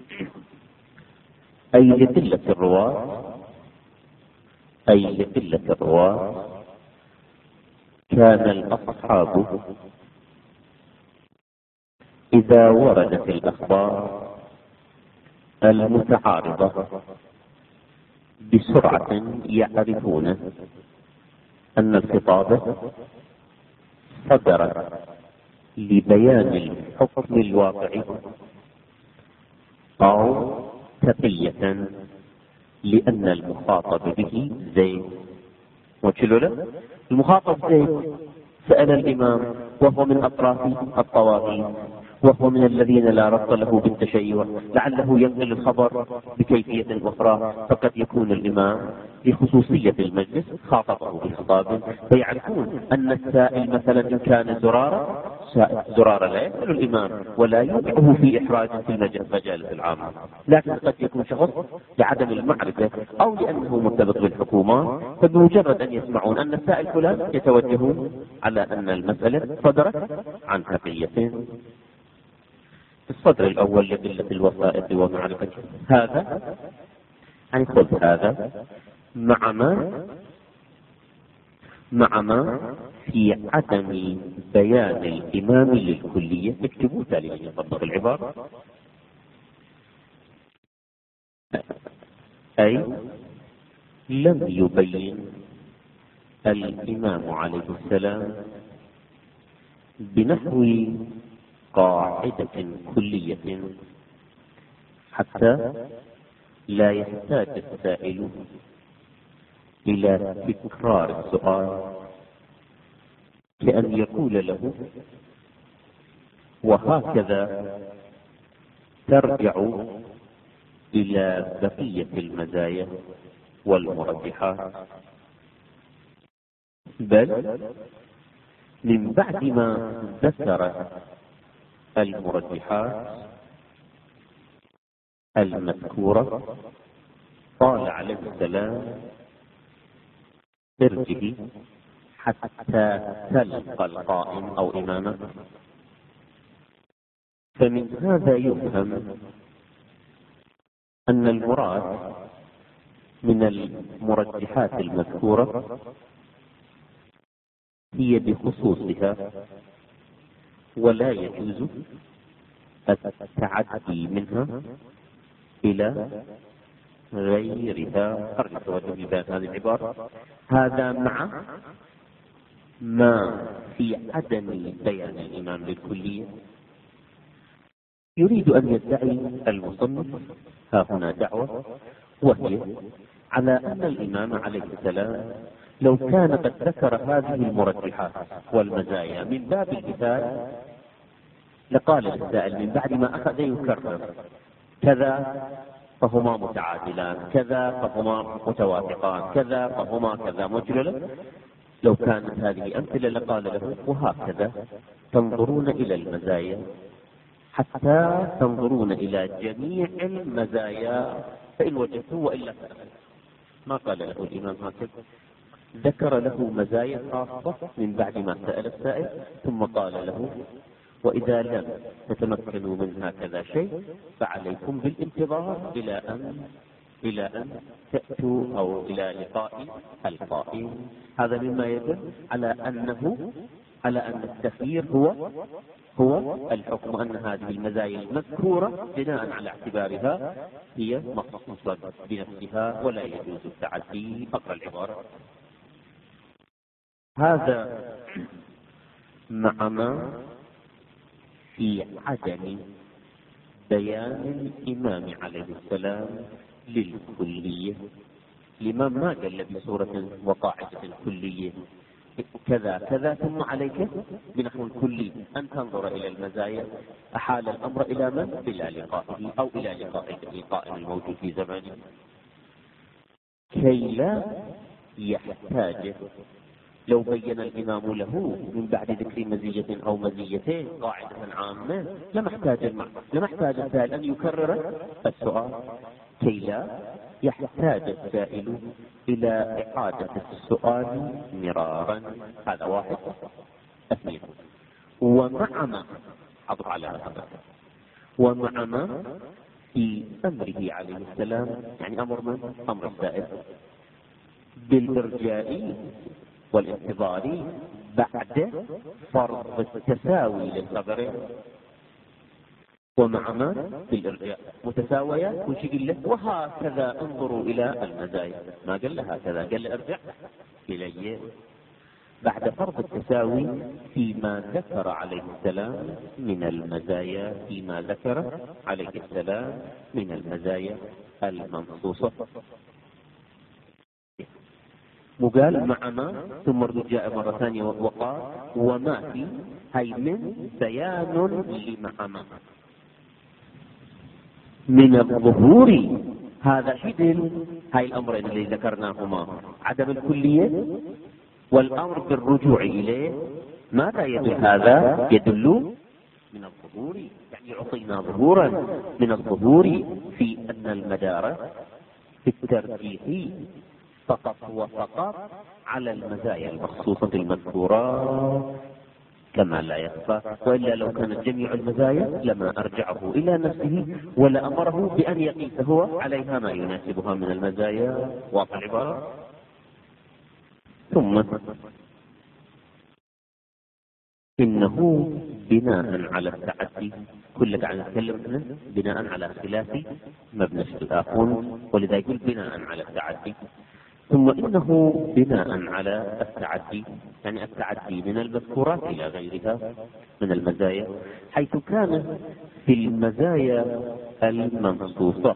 أي لقلة الرواة، أي لقلة الرواة كان الأصحاب إذا وردت الأخبار المتعارضة بسرعة يعرفون أن الخطاب صدر لبيان الحكم الواقعي أو تقية لأن المخاطب به زيد. وشلو له؟ المخاطب زيد سأل الإمام وهو من أطراف الطواغيت، وهو من الذين لا ربط له بالتشيع، لعله ينقل الخبر بكيفية أخرى، فقد يكون الإمام لخصوصية المجلس خاطبه بخطاب، فيعرفون أن السائل مثلا إن كان زرارة لا يسأل الإمام ولا يوقعه في إحراج في المجالس العامة، لكن قد يكون شخص لعدم المعرفة أو لأنه مرتبط بالحكومة، فبمجرد أن يسمعون أن السائل فلان يتوجهون على أن المسألة صدرت عن تقية. الصدر الأول لقلة الوثائق ومعرفته، هذا يعني خذ هذا مع ما في عدم بيان الإمام للكلية. اكتبوا تالي من يطبق العبارة، أي لم يبين الإمام عليه السلام بنحو قاعدة كلية حتى لا يحتاج السائل إلى تكرار السؤال، كأن يقول له وهكذا ترجع إلى بقية المزايا والمرجحات، بل من بعد ما ذكر المرجحات المذكورة قال عليه السلام ارجعي حتى تلقى القائم أو إمامك. فمن هذا يفهم أن المراد من المرجحات المذكورة هي بخصوصها، ولا يجوز التعدي منها إلى غيرها. أرجع توجه لبيان هذه العبارة. هذا مع ما في عدم بيان الإمام بالكلية. يريد أن يدعي المصنف ها هنا دعوة، وهي على أن الإمام عليه السلام لو كان قد ذكر هذه المرجحات والمزايا من باب المثال لقال للسائل من بعد ما أخذ يكرر كذا فهما متعادلان، كذا فهما متوافقان، كذا فهما كذا مجرلا. لو كانت هذه أمثلة لقال له وهكذا تنظرون إلى المزايا حتى تنظرون إلى جميع المزايا فإن وجدتم وإلا فلا. ما قال له الإمام هكذا، ذكر له مزايا خاصة من بعد ما سأل السائل، ثم قال له وإذا لم تتمكنوا من هكذا شيء فعليكم بالانتظار إلى أن تأتوا أو إلى لقاء القائم. هذا مما يدل على أن التخيير هو الحكم، أن هذه المزايا المذكورة بناء على اعتبارها هي مخصوصة بنفسها ولا يجوز التعدي. أقرأ العبارة. هذا مع ما في عدم بيان الإمام عليه السلام للكلية. الإمام ما قال بصورة وقاعدة كلية كذا كذا ثم عليك بنحو الكلي أن تنظر إلى المزايا. أحال الأمر إلى من؟ إلى لقائه أو إلى لقاء القائم الموجود في زمانه، كي لا يحتاج لو بين الإمام له من بعد ذكر مزية أو مزيتين قاعدة عامة لما احتاج السائل أن يكرر السؤال، كي لا يحتاج السائل إلى إعادة السؤال مرارا. هذا واحد. اثنين، ومع ما أضف على هذا ومع ما في أمره عليه السلام، يعني أمر من؟ أمر السائل بالإرجاء والانتظار بعد فرض التساوي للخبر. ومع ما بالإرجاء متساوية كل شيء له وهكذا انظروا إلى المزايا. ما قال له هكذا، قال له ارجع إلي بعد فرض التساوي فيما ذكر عليه السلام من المزايا، فيما ذكر عليه السلام من المزايا المنصوصة. وقال مع ما ثم جاء مرة ثانية وقال وما في، هي من بيان لمع ما من الظهور. هذا شدل هاي الأمرين اللي ذكرناهما، عدم الكلية والأمر بالرجوع إليه. ماذا يدل هذا؟ يدل من الظهور، يعني يعطينا ظهورا من الظهور في أن المدار في الترجيح فقط وفقط على المزايا المخصوصة المذكورة كما لا يخفى، وإلا لو كانت جميع المزايا لما أرجعه إلى نفسه ولأمره بأن يقيس هو عليها ما يناسبها من المزايا. واضح العبارة؟ ثم إنه بناء على التعدي، كل قاعد نتكلم بناء على خلاف مبنى الآخون، ولذا يقول بناء على التعدي. ثم إنه بناء على التعدي، يعني التعدي من المذكورات إلى غيرها من المزايا، حيث كان في المزايا المنصوصة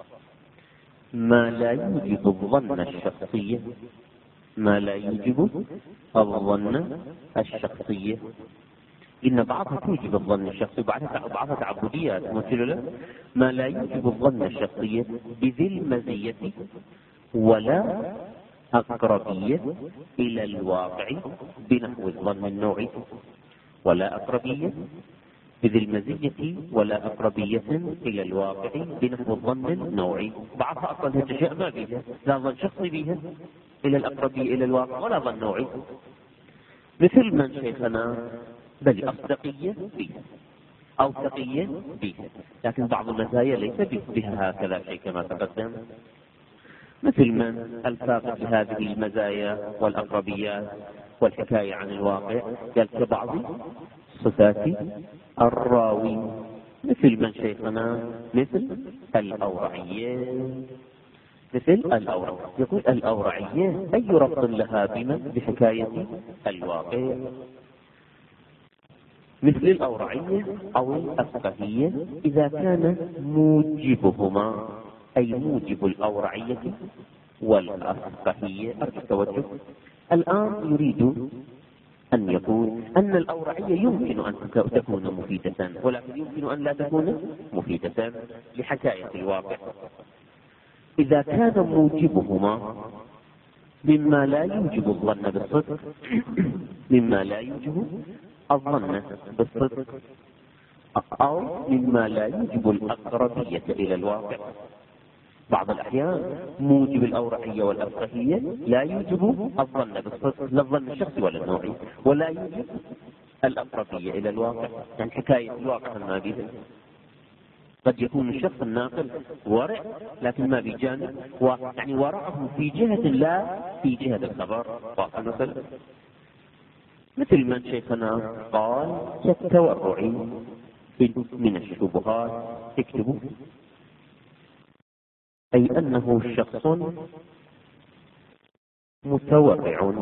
ما لا يوجب الظن الشخصية، ما لا يوجب الظن الشخصية، إن بعضها توجب الظن الشخصي وبعضها تعبديات مثل له، ما لا يوجب الظن الشخصية بذي المزية ولا أقربية إلى الواقع بنحو الظن النوعي، ولا أقربية بذي المزية ولا أقربية إلى الواقع بنحو الظن النوعي. بعضها أصلا أشياء ما بيها لا ظن شخصي بيها إلى الأقربية إلى الواقع ولا ظن نوعي، مثل من شيخنا بل أصدقية بها أو ثقية بها، لكن بعض المزايا ليس بها هكذا شيء كما تقدم، مثل من الفاقد لهذه المزايا والأقربيات والحكاية عن الواقع قال كبعض صفات الراوي، مثل من شيخنا مثل الأورعية، مثل الأورع يقول الأورعية أي ربط لها بمن بحكاية الواقع، مثل الأورعية أو الأفقهية إذا كان موجبهما أي موجب الأورعية والأفقهية. أرجو التوجه. الآن يريد أن يقول أن الأورعية يمكن أن تكون مفيدة، ولكن يمكن أن لا تكون مفيدة لحكاية الواقع إذا كان موجبهما مما لا يوجب الظن بالصدق، مما لا يوجب الظن بالصدق، أو مما لا يوجب الأقربية إلى الواقع. بعض الأحيان موجب الأورعية والأفقهية لا يوجب الظن بالصدق، لا الظن الشخصي ولا النوعي، ولا يوجب الأقربية إلى الواقع، يعني حكاية الواقع ما به. قد يكون الشخص الناقل ورع لكن ما بجانب يعني ورعه في جهة لا في جهة الخبر. واضح مثلا مثل من شيخنا قال كالتورع من الشبهات، اكتبوا، أي أنه شخص متورع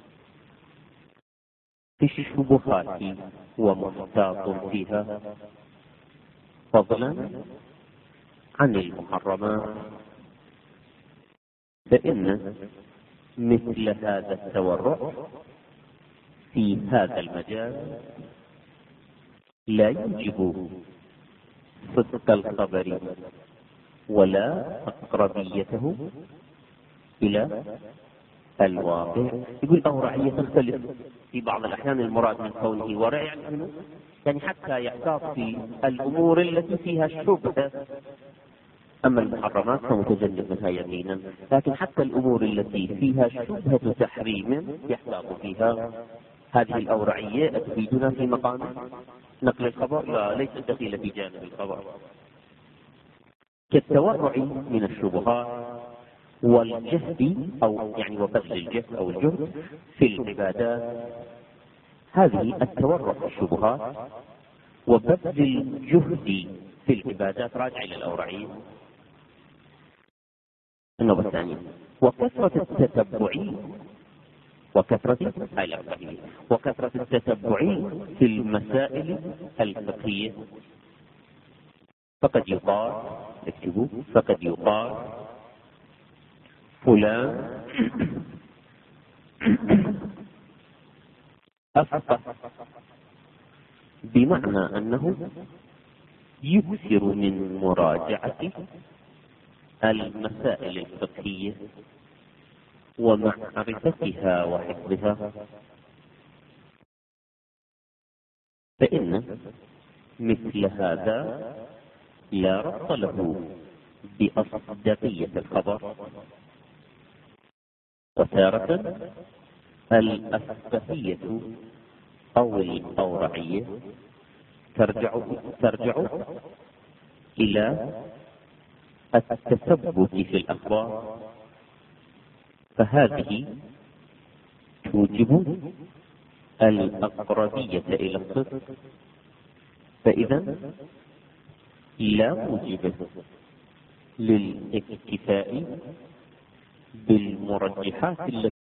في الشبهات ومحتاط فيها فضلا عن المحرمات، فإن مثل هذا التورع في هذا المجال لا يوجب صدق الخبر ولا أقربيته إلى الواقع. يقول أورعية تختلف في بعض الأحيان، المراد من كونه ورع يعني حتى يحتاط في الأمور التي فيها الشبهة، أما المحرمات فمتجنب منها يقينا، لكن حتى الأمور التي فيها شبهة تحريم يحتاط فيها. هذه الأورعية تفيدنا في مقام نقل الخبر؟ لا، ليست دخيلة في جانب الخبر. كالتورع من الشبهات والجهد أو يعني وبذل الجهد أو الجهد في العبادات. هذه التورع في الشبهات وبذل الجهد في العبادات راجع إلى الأورعية. النقطة الثانية وكثرة التتبع وكثرة التتبع في المسائل الفقهية. فقد يقال، اكتبوا، فقد يقال فلان أفقه، بمعنى أنه يكثر من مراجعة المسائل الفقهية ومعرفتها وحفظها، فإن مثل هذا لا ربط له بأصدقية الخبر. وتارة الأفقهية أو الأورعية ترجع إلى التثبت في الأخبار، فهذه توجب الأقربية إلى الصدق، فإذا لا موجب للاكتفاء بالمرجحات التي